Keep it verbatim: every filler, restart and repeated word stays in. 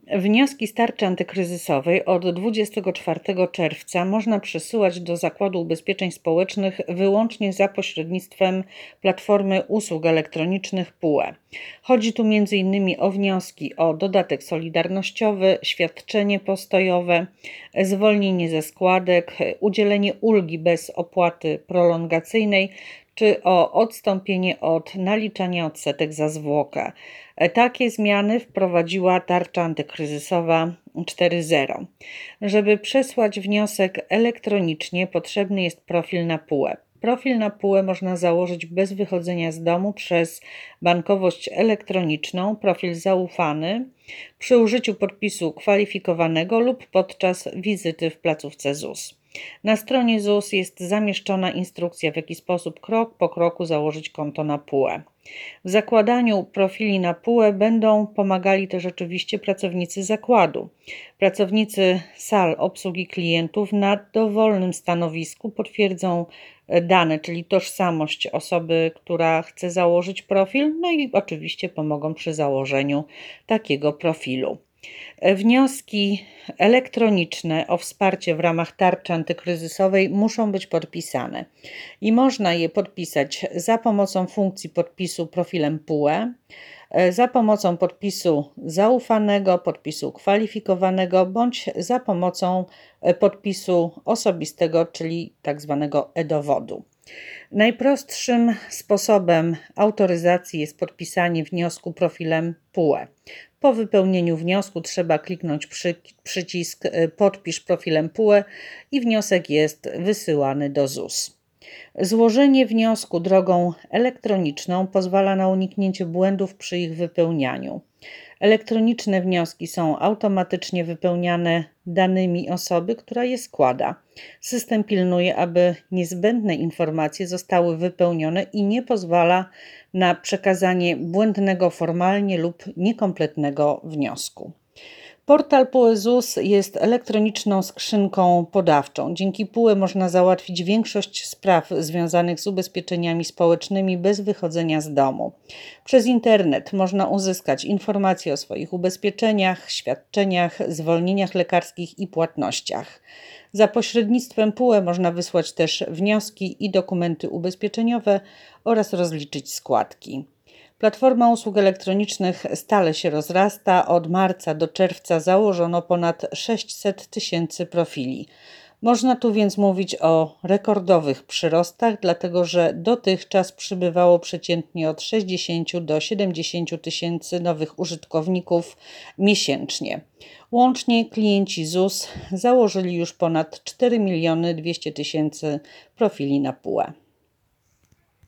Wnioski z tarczy antykryzysowej od dwudziestego czwartego czerwca można przesyłać do Zakładu Ubezpieczeń Społecznych wyłącznie za pośrednictwem platformy usług elektronicznych P U E. Chodzi tu między innymi o wnioski o dodatek solidarnościowy, świadczenie postojowe, zwolnienie ze składek, udzielenie ulgi bez opłaty prolongacyjnej czy o odstąpienie od naliczania odsetek za zwłokę. Takie zmiany wprowadziła tarcza antykryzysowa cztery zero. Żeby przesłać wniosek elektronicznie, potrzebny jest profil na P U E. Profil na P U E można założyć bez wychodzenia z domu przez bankowość elektroniczną, profil zaufany, przy użyciu podpisu kwalifikowanego lub podczas wizyty w placówce Z U S. Na stronie Z U S jest zamieszczona instrukcja, w jaki sposób krok po kroku założyć konto na P U E. W zakładaniu profili na P U E będą pomagali też oczywiście pracownicy zakładu. Pracownicy sal obsługi klientów na dowolnym stanowisku potwierdzą dane, czyli tożsamość osoby, która chce założyć profil, no i oczywiście pomogą przy założeniu takiego profilu. Wnioski elektroniczne o wsparcie w ramach tarczy antykryzysowej muszą być podpisane i można je podpisać za pomocą funkcji podpisu profilem P U E, za pomocą podpisu zaufanego, podpisu kwalifikowanego bądź za pomocą podpisu osobistego, czyli tak zwanego e-dowodu. Najprostszym sposobem autoryzacji jest podpisanie wniosku profilem P U E. Po wypełnieniu wniosku trzeba kliknąć przy, przycisk Podpisz profilem P U E i wniosek jest wysyłany do Z U S. Złożenie wniosku drogą elektroniczną pozwala na uniknięcie błędów przy ich wypełnianiu. Elektroniczne wnioski są automatycznie wypełniane danymi osoby, która je składa. System pilnuje, aby niezbędne informacje zostały wypełnione i nie pozwala na przekazanie błędnego formalnie lub niekompletnego wniosku. Portal P U E Z U S jest elektroniczną skrzynką podawczą. Dzięki P U E można załatwić większość spraw związanych z ubezpieczeniami społecznymi bez wychodzenia z domu. Przez internet można uzyskać informacje o swoich ubezpieczeniach, świadczeniach, zwolnieniach lekarskich i płatnościach. Za pośrednictwem P U E można wysłać też wnioski i dokumenty ubezpieczeniowe oraz rozliczyć składki. Platforma usług elektronicznych stale się rozrasta. Od marca do czerwca założono ponad sześćset tysięcy profili. Można tu więc mówić o rekordowych przyrostach, dlatego że dotychczas przybywało przeciętnie od sześćdziesięciu do siedemdziesięciu tysięcy nowych użytkowników miesięcznie. Łącznie klienci Z U S założyli już ponad cztery miliony dwieście tysięcy profili na P U E.